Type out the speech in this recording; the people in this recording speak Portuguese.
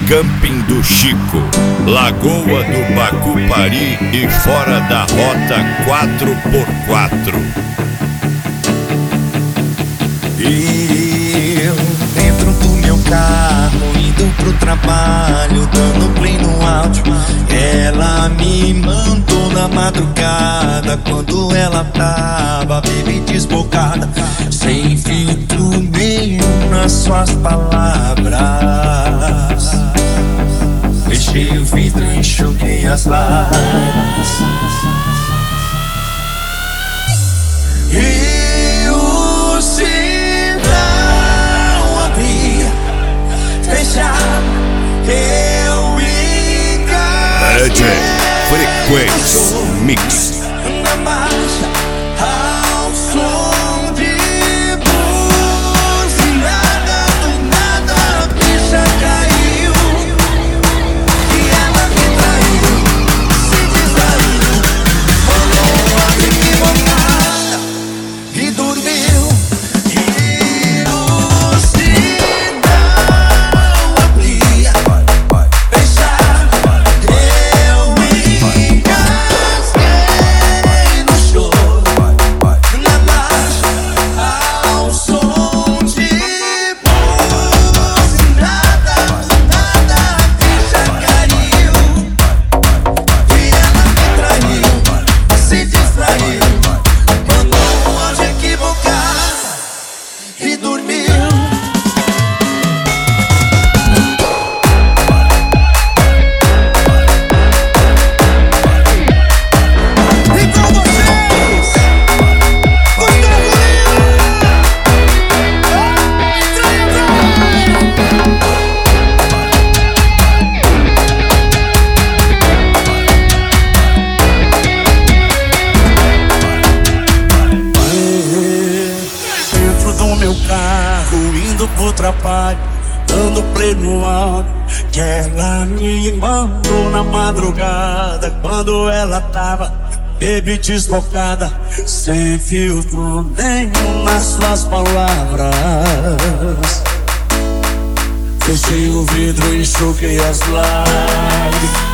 Camping do Chico, Lagoa do Bacupari e fora da rota 4x4. Eu dentro do meu carro, indo pro trabalho, dando play no áudio. Ela me mandou na madrugada, quando ela tava bem desbocada, sem filtro nenhum nas suas palavras. Fechei o vidro e enxuguei as lágrimas. E o sinal abria, fechava, eu engasguei. Frequência Mix. Na marcha, ao som de buzinada, do nada a bicha caiu. E ela me traiu, se distraiu, falou a equivocada e dormiu. E o sinal abria, fechava, eu engasguei no choro. Na marcha, ao som de buzinada, do nada a bicha caiu. E ela me traiu, se distraiu, mandou um anjo equivocado e dormiu. E com vocês, Gustavo dentro do meu carro, indo pro trabalho, dando play no áudio, que ela me mandou na madrugada, quando ela tava baby desbocada, sem filtro nenhum nas suas palavras. Fechei o vidro e enxuguei as lágrimas.